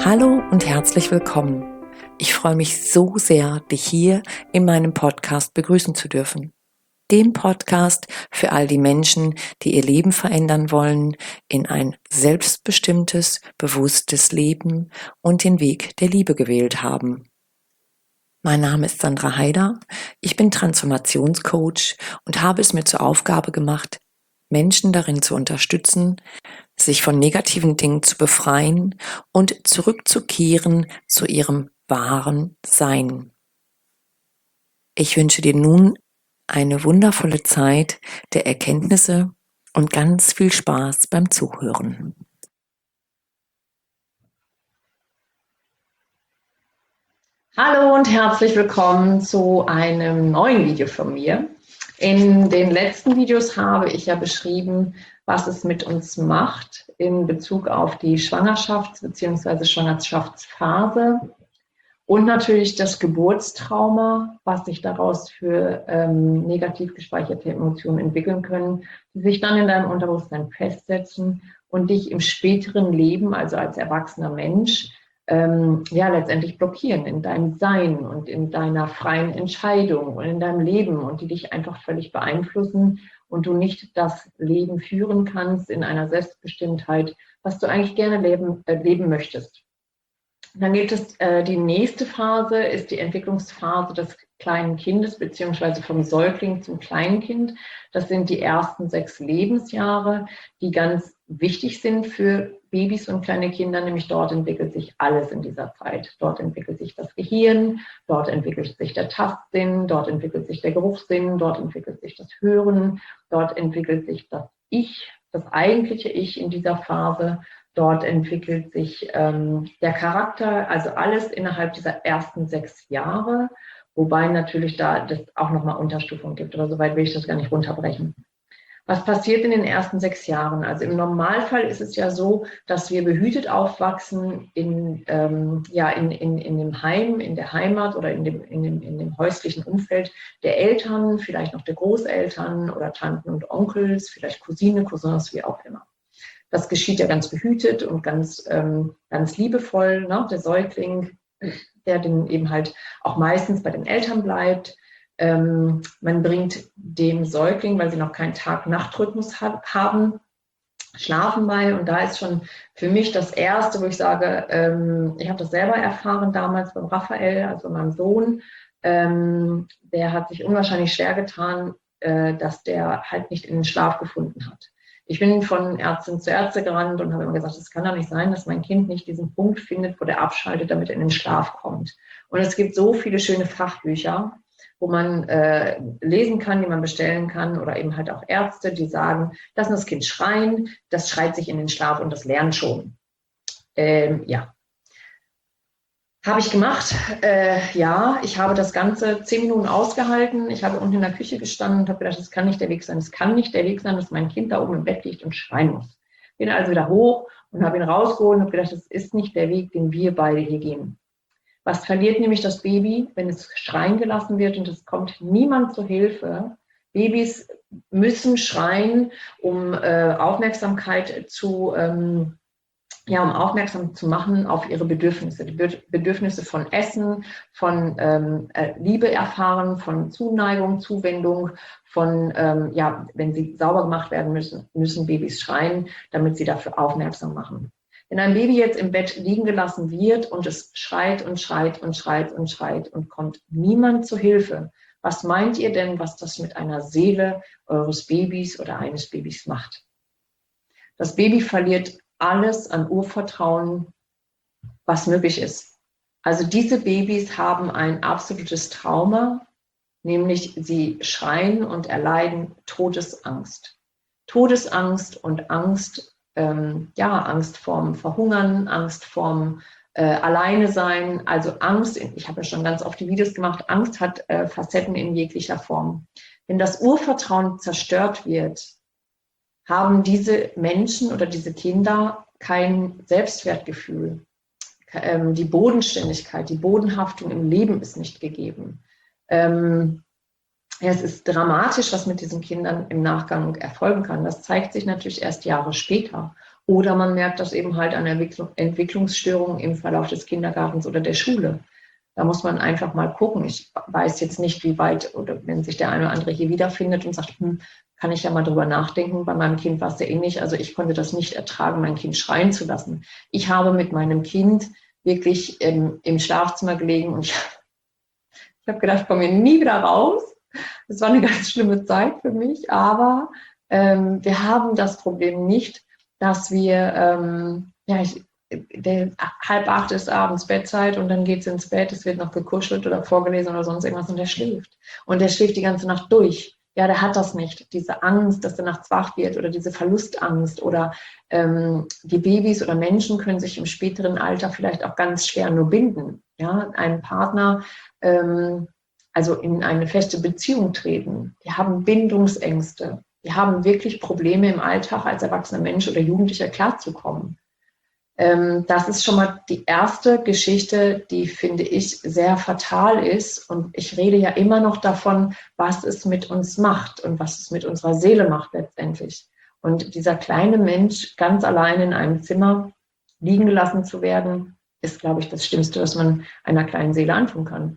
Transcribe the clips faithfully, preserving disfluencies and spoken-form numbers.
Hallo und herzlich willkommen. Ich freue mich so sehr, dich hier in meinem Podcast begrüßen zu dürfen. Dem Podcast für all die Menschen, die ihr Leben verändern wollen, in ein selbstbestimmtes, bewusstes Leben und den Weg der Liebe gewählt haben. Mein Name ist Sandra Haider, ich bin Transformationscoach und habe es mir zur Aufgabe gemacht, Menschen darin zu unterstützen, sich von negativen Dingen zu befreien und zurückzukehren zu ihrem wahren Sein. Ich wünsche dir nun eine wundervolle Zeit der Erkenntnisse und ganz viel Spaß beim Zuhören. Hallo und herzlich willkommen zu einem neuen Video von mir. In den letzten Videos habe ich ja beschrieben, was es mit uns macht in Bezug auf die Schwangerschafts- bzw. Schwangerschaftsphase und natürlich das Geburtstrauma, was sich daraus für ähm, negativ gespeicherte Emotionen entwickeln können, die sich dann in deinem Unterbewusstsein festsetzen und dich im späteren Leben, also als erwachsener Mensch, ähm, ja letztendlich blockieren in deinem Sein und in deiner freien Entscheidung und in deinem Leben und die dich einfach völlig beeinflussen und du nicht das Leben führen kannst in einer Selbstbestimmtheit, was du eigentlich gerne leben, äh, leben möchtest. Dann gibt es äh, die nächste Phase, ist die Entwicklungsphase des kleinen Kindes, beziehungsweise vom Säugling zum Kleinkind. Das sind die ersten sechs Lebensjahre, die ganz wichtig sind für Babys und kleine Kinder, nämlich dort entwickelt sich alles in dieser Zeit. Dort entwickelt sich das Gehirn, dort entwickelt sich der Tastsinn, dort entwickelt sich der Geruchssinn, dort entwickelt sich das Hören, dort entwickelt sich das Ich, das eigentliche Ich in dieser Phase. Dort entwickelt sich ähm, der Charakter, also alles innerhalb dieser ersten sechs Jahre, wobei natürlich da das auch nochmal Unterstufungen gibt, aber soweit will ich das gar nicht runterbrechen. Was passiert in den ersten sechs Jahren? Also im Normalfall ist es ja so, dass wir behütet aufwachsen in, ähm, ja, in, in, in dem Heim, in der Heimat oder in dem, in, dem, in dem häuslichen Umfeld der Eltern, vielleicht noch der Großeltern oder Tanten und Onkels, vielleicht Cousine, Cousins, wie auch immer. Das geschieht ja ganz behütet und ganz, ähm, ganz liebevoll, ne? Der Säugling, der dann eben halt auch meistens bei den Eltern bleibt. Ähm, man bringt dem Säugling, weil sie noch keinen Tag-Nacht-Rhythmus ha- haben, Schlafen bei. Und da ist schon für mich das Erste, wo ich sage, ähm, ich habe das selber erfahren damals beim Raphael, also meinem Sohn. Ähm, der hat sich unwahrscheinlich schwer getan, äh, dass der halt nicht in den Schlaf gefunden hat. Ich bin von Ärztin zu Ärztin gerannt und habe immer gesagt, es kann doch nicht sein, dass mein Kind nicht diesen Punkt findet, wo der abschaltet, damit er in den Schlaf kommt. Und es gibt so viele schöne Fachbücher, wo man äh, lesen kann, die man bestellen kann, oder eben halt auch Ärzte, die sagen, lass das Kind schreien, das schreit sich in den Schlaf und das lernt schon. Ähm, ja. Habe ich gemacht. Äh, ja, ich habe das Ganze zehn Minuten ausgehalten. Ich habe unten in der Küche gestanden und habe gedacht, das kann nicht der Weg sein. Es kann nicht der Weg sein, dass mein Kind da oben im Bett liegt und schreien muss. Bin also wieder hoch und habe ihn rausgeholt und habe gedacht, das ist nicht der Weg, den wir beide hier gehen. Was verliert nämlich das Baby, wenn es schreien gelassen wird und es kommt niemand zur Hilfe? Babys müssen schreien, um äh, Aufmerksamkeit zu ähm, ja, um aufmerksam zu machen auf ihre Bedürfnisse, die Bedürfnisse von Essen, von ähm, Liebe erfahren, von Zuneigung, Zuwendung, von, ähm, ja, wenn sie sauber gemacht werden müssen, müssen Babys schreien, damit sie dafür aufmerksam machen. Wenn ein Baby jetzt im Bett liegen gelassen wird und es schreit und schreit und schreit und schreit und kommt niemand zur Hilfe, was meint ihr denn, was das mit einer Seele eures Babys oder eines Babys macht? Das Baby verliert alles an Urvertrauen, was möglich ist. Also diese Babys haben ein absolutes Trauma, nämlich sie schreien und erleiden Todesangst. Todesangst und Angst, ähm, ja, Angst vorm Verhungern, Angst vorm äh, Alleine sein, also Angst, ich habe ja schon ganz oft die Videos gemacht, Angst hat äh, Facetten in jeglicher Form. Wenn das Urvertrauen zerstört wird, haben diese Menschen oder diese Kinder kein Selbstwertgefühl. Die Bodenständigkeit, die Bodenhaftung im Leben ist nicht gegeben. Es ist dramatisch, was mit diesen Kindern im Nachgang erfolgen kann. Das zeigt sich natürlich erst Jahre später. Oder man merkt das eben halt an Entwicklungsstörungen im Verlauf des Kindergartens oder der Schule. Da muss man einfach mal gucken. Ich weiß jetzt nicht, wie weit, oder wenn sich der eine oder andere hier wiederfindet und sagt, hm, kann ich ja mal drüber nachdenken. Bei meinem Kind war es sehr ähnlich. Also ich konnte das nicht ertragen, mein Kind schreien zu lassen. Ich habe mit meinem Kind wirklich ähm, im Schlafzimmer gelegen und ich, ich habe gedacht, ich komme hier nie wieder raus. Das war eine ganz schlimme Zeit für mich, aber ähm, wir haben das Problem nicht, dass wir, ähm, ja, ich, der, halb acht ist abends Bettzeit und dann geht es ins Bett, es wird noch gekuschelt oder vorgelesen oder sonst irgendwas und der schläft. Und der schläft die ganze Nacht durch. Ja, der hat das nicht, diese Angst, dass er nachts wach wird oder diese Verlustangst oder ähm, die Babys oder Menschen können sich im späteren Alter vielleicht auch ganz schwer nur binden. Ja, einen Partner, ähm, also in eine feste Beziehung treten. Die haben Bindungsängste. Die haben wirklich Probleme im Alltag als erwachsener Mensch oder Jugendlicher klarzukommen. Ähm, das ist schon mal die erste Geschichte, die, finde ich, sehr fatal ist. Und ich rede ja immer noch davon, was es mit uns macht und was es mit unserer Seele macht letztendlich. Und dieser kleine Mensch ganz allein in einem Zimmer liegen gelassen zu werden, ist, glaube ich, das Schlimmste, was man einer kleinen Seele antun kann.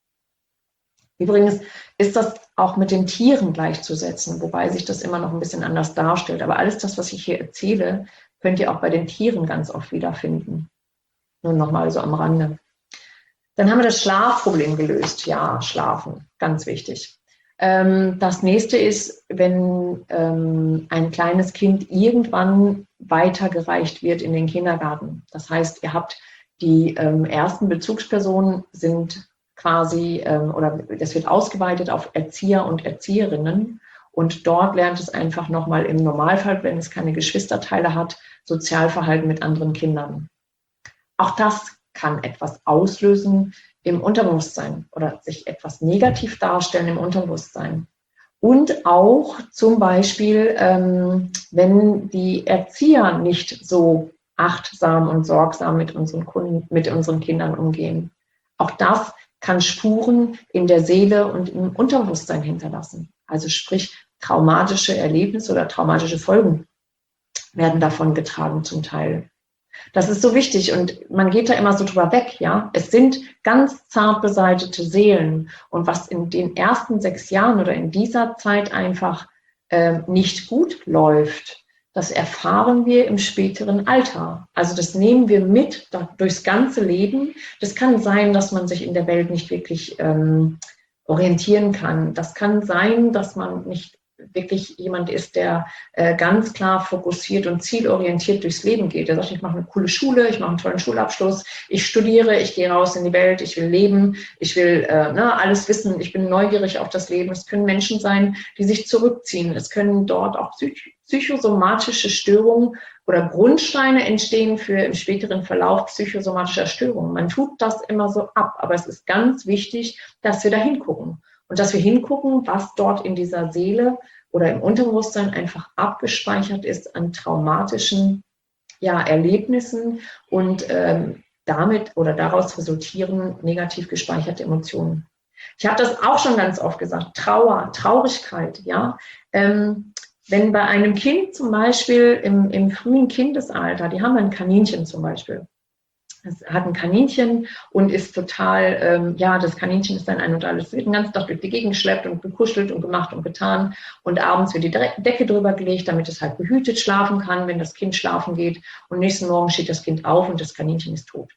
Übrigens ist das auch mit den Tieren gleichzusetzen, wobei sich das immer noch ein bisschen anders darstellt. Aber alles das, was ich hier erzähle, könnt ihr auch bei den Tieren ganz oft wiederfinden. Nur nochmal so am Rande. Dann haben wir das Schlafproblem gelöst. Ja, schlafen, ganz wichtig. Ähm, das nächste ist, wenn ähm, ein kleines Kind irgendwann weitergereicht wird in den Kindergarten. Das heißt, ihr habt die ähm, ersten Bezugspersonen sind quasi, ähm, oder das wird ausgeweitet auf Erzieher und Erzieherinnen. Und dort lernt es einfach nochmal im Normalfall, wenn es keine Geschwisterteile hat, Sozialverhalten mit anderen Kindern. Auch das kann etwas auslösen im Unterbewusstsein oder sich etwas negativ darstellen im Unterbewusstsein. Und auch zum Beispiel, ähm, wenn die Erzieher nicht so achtsam und sorgsam mit unseren Kunden, mit unseren Kindern umgehen. Auch das kann Spuren in der Seele und im Unterbewusstsein hinterlassen. Also sprich, traumatische Erlebnisse oder traumatische Folgen werden davon getragen zum Teil. Das ist so wichtig und man geht da immer so drüber weg, ja. Es sind ganz zart beseitete Seelen und was in den ersten sechs Jahren oder in dieser Zeit einfach äh, nicht gut läuft, das erfahren wir im späteren Alter. Also das nehmen wir mit da, durchs ganze Leben. Das kann sein, dass man sich in der Welt nicht wirklich ähm, orientieren kann. Das kann sein, dass man nicht wirklich jemand ist, der äh, ganz klar fokussiert und zielorientiert durchs Leben geht. Der sagt, ich mache eine coole Schule, ich mache einen tollen Schulabschluss, ich studiere, ich gehe raus in die Welt, ich will leben, ich will äh, ne, alles wissen, ich bin neugierig auf das Leben. Es können Menschen sein, die sich zurückziehen. Es können dort auch psych- psychosomatische Störungen oder Grundsteine entstehen für im späteren Verlauf psychosomatischer Störungen. Man tut das immer so ab, aber es ist ganz wichtig, dass wir da hingucken. Und dass wir hingucken, was dort in dieser Seele oder im Unterbewusstsein einfach abgespeichert ist an traumatischen ja, Erlebnissen und ähm, damit oder daraus resultieren negativ gespeicherte Emotionen. Ich habe das auch schon ganz oft gesagt, Trauer, Traurigkeit, ja. Ähm, wenn bei einem Kind zum Beispiel im, im frühen Kindesalter, die haben ein Kaninchen zum Beispiel, es hat ein Kaninchen und ist total, ähm, ja, das Kaninchen ist dann ein und alles, wird den ganzen Tag durch die Gegend geschleppt und gekuschelt und gemacht und getan und abends wird die Decke drüber gelegt, damit es halt behütet schlafen kann, wenn das Kind schlafen geht und nächsten Morgen steht das Kind auf und das Kaninchen ist tot.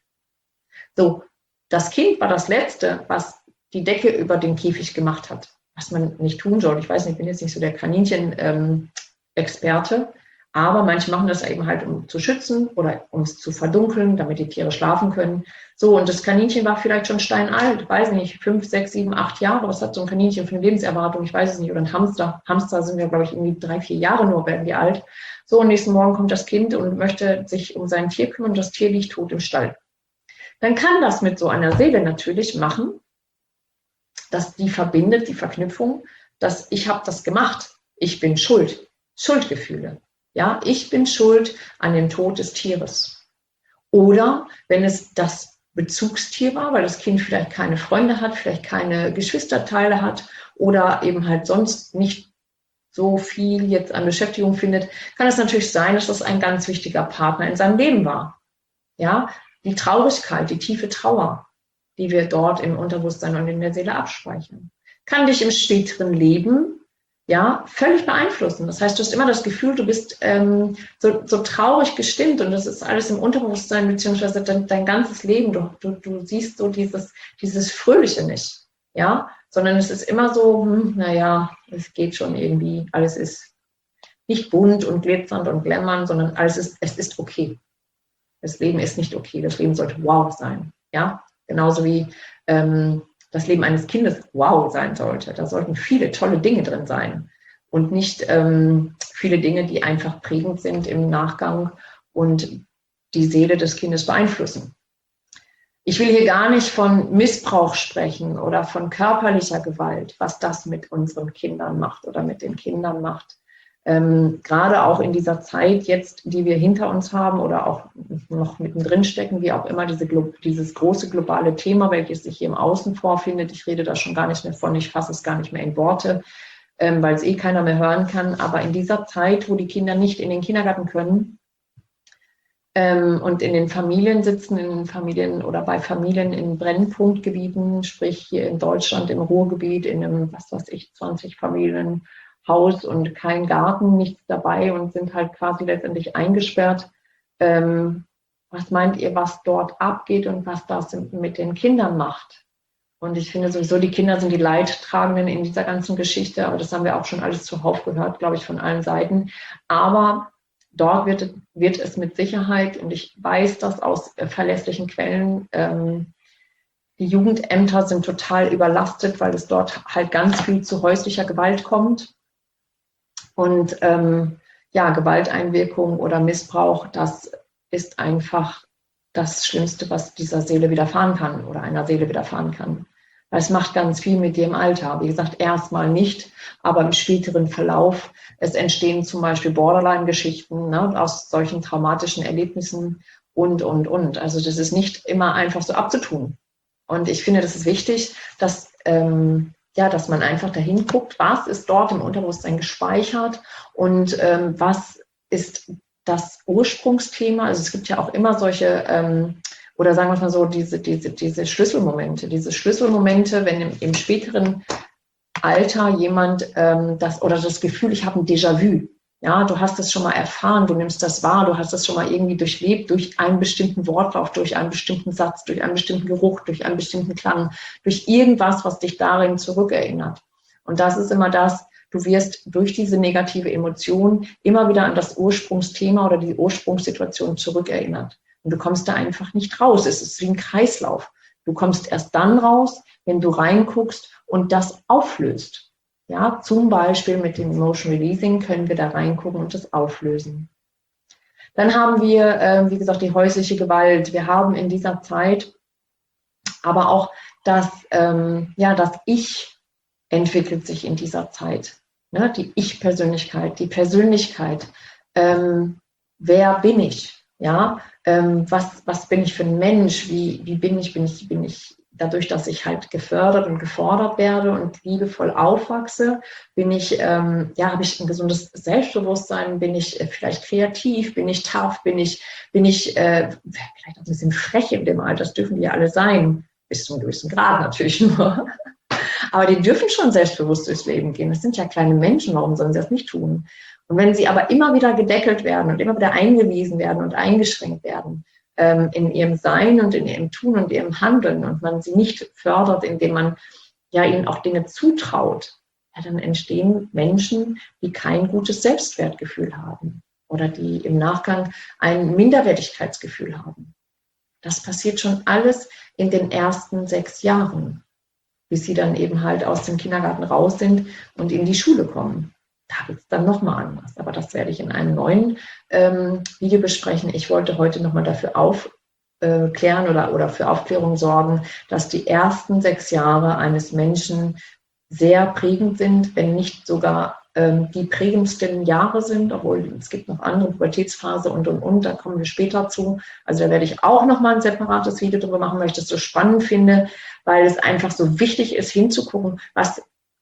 So, das Kind war das Letzte, was die Decke über den Käfig gemacht hat, was man nicht tun soll. Ich weiß nicht, ich bin jetzt nicht so der Kaninchen-Experte, ähm, aber manche machen das eben halt, um zu schützen oder um es zu verdunkeln, damit die Tiere schlafen können. So, und das Kaninchen war vielleicht schon steinalt, weiß nicht, fünf, sechs, sieben, acht Jahre. Was hat so ein Kaninchen für eine Lebenserwartung? Ich weiß es nicht. Oder ein Hamster. Hamster sind ja, glaube ich, irgendwie drei, vier Jahre nur, werden die alt. So, und nächsten Morgen kommt das Kind und möchte sich um sein Tier kümmern und das Tier liegt tot im Stall. Dann kann das mit so einer Seele natürlich machen, dass die verbindet, die Verknüpfung, dass ich habe das gemacht, ich bin schuld, Schuldgefühle. Ja, ich bin schuld an dem Tod des Tieres. Oder wenn es das Bezugstier war, weil das Kind vielleicht keine Freunde hat, vielleicht keine Geschwisterteile hat oder eben halt sonst nicht so viel jetzt an Beschäftigung findet, kann es natürlich sein, dass das ein ganz wichtiger Partner in seinem Leben war. Ja, die Traurigkeit, die tiefe Trauer, die wir dort im Unterbewusstsein und in der Seele abspeichern, kann dich im späteren Leben ja völlig beeinflussen. Das heißt, du hast immer das Gefühl, du bist ähm, so, so traurig gestimmt und das ist alles im Unterbewusstsein beziehungsweise dein, dein ganzes Leben. Du, du, du siehst so dieses, dieses Fröhliche nicht, ja, sondern es ist immer so, hm, naja, es geht schon irgendwie, alles ist nicht bunt und glitzernd und glämmern, sondern alles ist, es ist okay. Das Leben ist nicht okay, das Leben sollte wow sein, ja, genauso wie ähm, das Leben eines Kindes wow sein sollte. Da sollten viele tolle Dinge drin sein und nicht ähm, viele Dinge, die einfach prägend sind im Nachgang und die Seele des Kindes beeinflussen. Ich will hier gar nicht von Missbrauch sprechen oder von körperlicher Gewalt, was das mit unseren Kindern macht oder mit den Kindern macht. Ähm, gerade auch in dieser Zeit jetzt, die wir hinter uns haben oder auch noch mittendrin stecken, wie auch immer diese, dieses große globale Thema, welches sich hier im Außen vorfindet. Ich rede da schon gar nicht mehr von, ich fasse es gar nicht mehr in Worte, ähm, weil es eh keiner mehr hören kann. Aber in dieser Zeit, wo die Kinder nicht in den Kindergarten können ähm, und in den Familien sitzen, in den Familien oder bei Familien in Brennpunktgebieten, sprich hier in Deutschland im Ruhrgebiet, in einem, was weiß ich, zwanzig Familien, Haus und kein Garten, nichts dabei und sind halt quasi letztendlich eingesperrt. Ähm, was meint ihr, was dort abgeht und was das mit den Kindern macht? Und ich finde sowieso, die Kinder sind die Leidtragenden in dieser ganzen Geschichte, aber das haben wir auch schon alles zuhauf gehört, glaube ich, von allen Seiten. Aber dort wird, wird es mit Sicherheit, und ich weiß das aus äh, verlässlichen Quellen, ähm, die Jugendämter sind total überlastet, weil es dort halt ganz viel zu häuslicher Gewalt kommt. Und ähm, ja, Gewalteinwirkung oder Missbrauch, das ist einfach das Schlimmste, was dieser Seele widerfahren kann oder einer Seele widerfahren kann. Weil es macht ganz viel mit dir im Alter. Wie gesagt, erstmal nicht, aber im späteren Verlauf. Es entstehen zum Beispiel Borderline-Geschichten, ne, aus solchen traumatischen Erlebnissen und, und, und. Also das ist nicht immer einfach so abzutun. Und ich finde, das ist wichtig, dass... Ähm, Ja, dass man einfach dahin guckt, was ist dort im Unterbewusstsein gespeichert und ähm, was ist das Ursprungsthema. Also es gibt ja auch immer solche, ähm, oder sagen wir mal so, diese, diese, diese Schlüsselmomente, diese Schlüsselmomente, wenn im, im späteren Alter jemand ähm, das oder das Gefühl, ich habe ein Déjà-vu. Ja, du hast es schon mal erfahren, du nimmst das wahr, du hast es schon mal irgendwie durchlebt durch einen bestimmten Wortlauf, durch einen bestimmten Satz, durch einen bestimmten Geruch, durch einen bestimmten Klang, durch irgendwas, was dich darin zurückerinnert. Und das ist immer das, du wirst durch diese negative Emotion immer wieder an das Ursprungsthema oder die Ursprungssituation zurückerinnert. Und du kommst da einfach nicht raus. Es ist wie ein Kreislauf. Du kommst erst dann raus, wenn du reinguckst und das auflöst. Ja, zum Beispiel mit dem Emotion Releasing können wir da reingucken und das auflösen. Dann haben wir, äh, wie gesagt, die häusliche Gewalt. Wir haben in dieser Zeit aber auch das, ähm, ja, das Ich entwickelt sich in dieser Zeit. Ne? Die Ich-Persönlichkeit, die Persönlichkeit. Ähm, wer bin ich? Ja, ähm, was, was bin ich für ein Mensch? Wie, wie bin ich? Bin ich, bin ich dadurch, dass ich halt gefördert und gefordert werde und liebevoll aufwachse, bin ich, ähm, ja, habe ich ein gesundes Selbstbewusstsein, bin ich äh, vielleicht kreativ, bin ich tough, bin ich, bin ich äh, vielleicht auch ein bisschen frech in dem Alter, das dürfen die ja alle sein, bis zu einem gewissen Grad natürlich nur. Aber die dürfen schon selbstbewusst durchs Leben gehen. Das sind ja kleine Menschen, warum sollen sie das nicht tun? Und wenn sie aber immer wieder gedeckelt werden und immer wieder eingewiesen werden und eingeschränkt werden, in ihrem Sein und in ihrem Tun und ihrem Handeln und man sie nicht fördert, indem man ja ihnen auch Dinge zutraut, ja, dann entstehen Menschen, die kein gutes Selbstwertgefühl haben oder die im Nachgang ein Minderwertigkeitsgefühl haben. Das passiert schon alles in den ersten sechs Jahren, bis sie dann eben halt aus dem Kindergarten raus sind und in die Schule kommen. Da wird es dann nochmal anders. Aber das werde ich in einem neuen ähm, Video besprechen. Ich wollte heute nochmal dafür aufklären oder, oder für Aufklärung sorgen, dass die ersten sechs Jahre eines Menschen sehr prägend sind, wenn nicht sogar ähm, die prägendsten Jahre sind, obwohl es gibt noch andere, Pubertätsphase und, und, und, da kommen wir später zu. Also da werde ich auch nochmal ein separates Video drüber machen, weil ich das so spannend finde, weil es einfach so wichtig ist, hinzugucken, was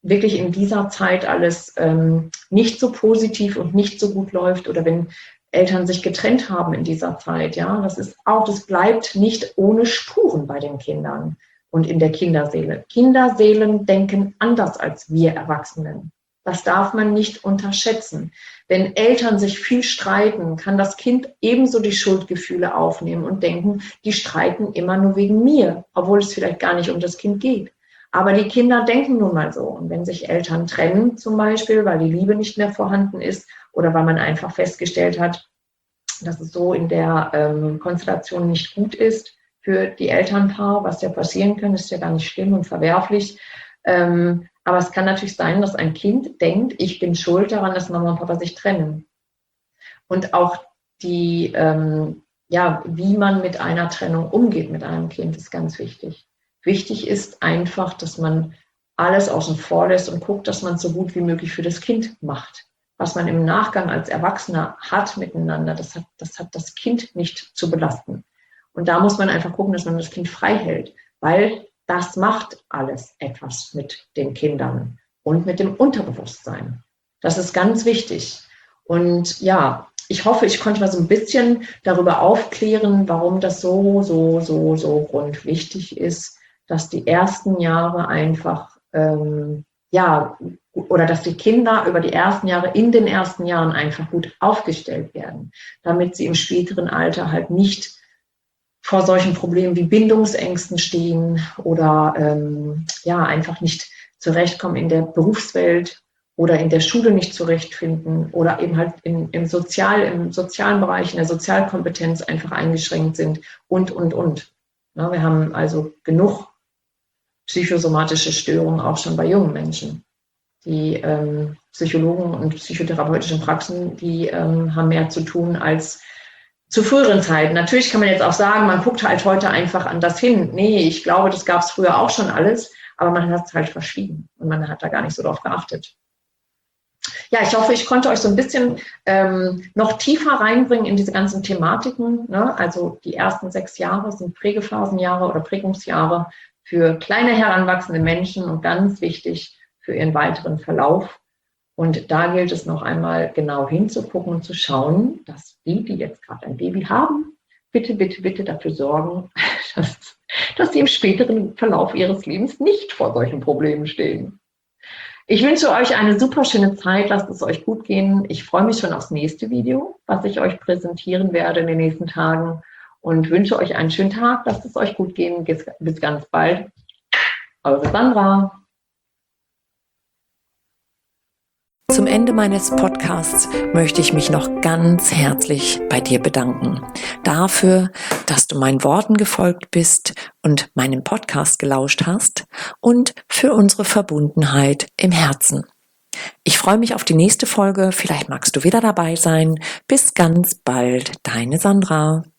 wirklich in dieser Zeit alles ähm, nicht so positiv und nicht so gut läuft oder wenn Eltern sich getrennt haben in dieser Zeit, ja, das ist auch, das bleibt nicht ohne Spuren bei den Kindern und in der Kinderseele. Kinderseelen denken anders als wir Erwachsenen. Das darf man nicht unterschätzen. Wenn Eltern sich viel streiten, kann das Kind ebenso die Schuldgefühle aufnehmen und denken, die streiten immer nur wegen mir, obwohl es vielleicht gar nicht um das Kind geht. Aber die Kinder denken nun mal so. Und wenn sich Eltern trennen zum Beispiel, weil die Liebe nicht mehr vorhanden ist oder weil man einfach festgestellt hat, dass es so in der ähm, Konstellation nicht gut ist für die Elternpaar, was ja passieren kann, ist ja gar nicht schlimm und verwerflich. Ähm, aber es kann natürlich sein, dass ein Kind denkt, ich bin schuld daran, dass Mama und Papa sich trennen. Und auch die, ähm, ja, wie man mit einer Trennung umgeht mit einem Kind, ist ganz wichtig. Wichtig ist einfach, dass man alles außen vor lässt und guckt, dass man es so gut wie möglich für das Kind macht. Was man im Nachgang als Erwachsener hat miteinander, das hat, das hat das Kind nicht zu belasten. Und da muss man einfach gucken, dass man das Kind frei hält, weil das macht alles etwas mit den Kindern und mit dem Unterbewusstsein. Das ist ganz wichtig. Und ja, ich hoffe, ich konnte mal so ein bisschen darüber aufklären, warum das so, so, so, so grundwichtig ist, dass die ersten Jahre einfach, ähm, ja, oder dass die Kinder über die ersten Jahre, in den ersten Jahren einfach gut aufgestellt werden, damit sie im späteren Alter halt nicht vor solchen Problemen wie Bindungsängsten stehen oder ähm, ja, einfach nicht zurechtkommen in der Berufswelt oder in der Schule nicht zurechtfinden oder eben halt in, im, Sozial, im sozialen Bereich, in der Sozialkompetenz einfach eingeschränkt sind und, und, und. Ja, wir haben also genug psychosomatische Störungen auch schon bei jungen Menschen. Die ähm, Psychologen und psychotherapeutischen Praxen, die ähm, haben mehr zu tun als zu früheren Zeiten. Natürlich kann man jetzt auch sagen, man guckt halt heute einfach anders hin. Nee, ich glaube, das gab es früher auch schon alles, aber man hat es halt verschwiegen und man hat da gar nicht so drauf geachtet. Ja, ich hoffe, ich konnte euch so ein bisschen ähm, noch tiefer reinbringen in diese ganzen Thematiken. Ne? Also die ersten sechs Jahre sind Prägephasenjahre oder Prägungsjahre für kleine heranwachsende Menschen und ganz wichtig für ihren weiteren Verlauf. Und da gilt es noch einmal genau hinzugucken und zu schauen, dass die, die jetzt gerade ein Baby haben, bitte, bitte, bitte dafür sorgen, dass, dass sie im späteren Verlauf ihres Lebens nicht vor solchen Problemen stehen. Ich wünsche euch eine super schöne Zeit, lasst es euch gut gehen. Ich freue mich schon aufs nächste Video, was ich euch präsentieren werde in den nächsten Tagen und wünsche euch einen schönen Tag, lasst es euch gut gehen. Bis ganz bald. Eure Sandra. Zum Ende meines Podcasts möchte ich mich noch ganz herzlich bei dir bedanken. Dafür, dass du meinen Worten gefolgt bist und meinen Podcast gelauscht hast und für unsere Verbundenheit im Herzen. Ich freue mich auf die nächste Folge. Vielleicht magst du wieder dabei sein. Bis ganz bald, deine Sandra.